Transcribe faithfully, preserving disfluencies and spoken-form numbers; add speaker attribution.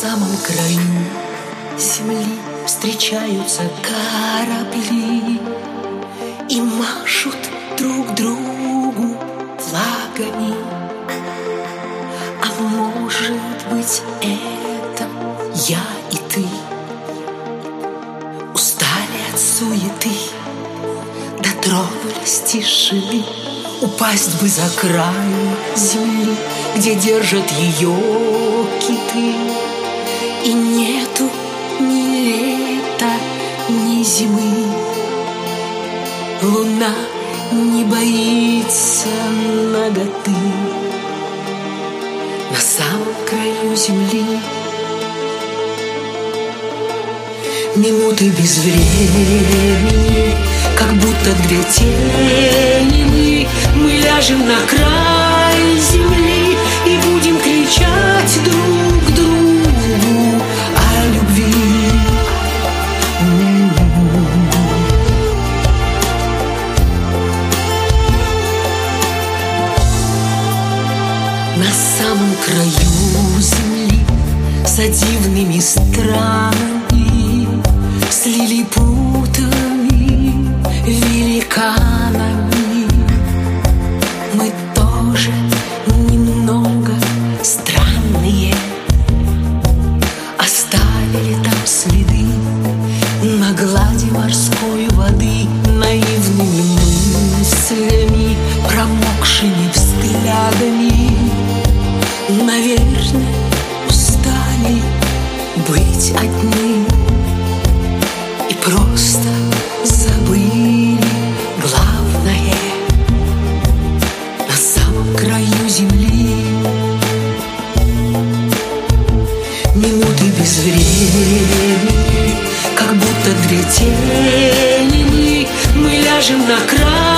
Speaker 1: самом краю земли встречаются корабли и машут друг другу флагами. А может быть, это я и ты устали от суеты, дотронулись тишины. Упасть бы за край земли, где держат ее киты. И нету ни лета, ни зимы. Луна не боится наготы. На самом краю земли минуты без времени, как будто две тени мы. Мы ляжем на край земли и будем кричать друг другу о любви. На самом краю земли за дивными странами, с лилипутами, великанами. Мы тоже немного странные, оставили там следы на глади морской воды, наивными мыслями, промокшими взглядами. Наверное, устали быть одни и просто забыли главное. На самом краю земли минуты без времени, как будто две тени мы. Мы ляжем на край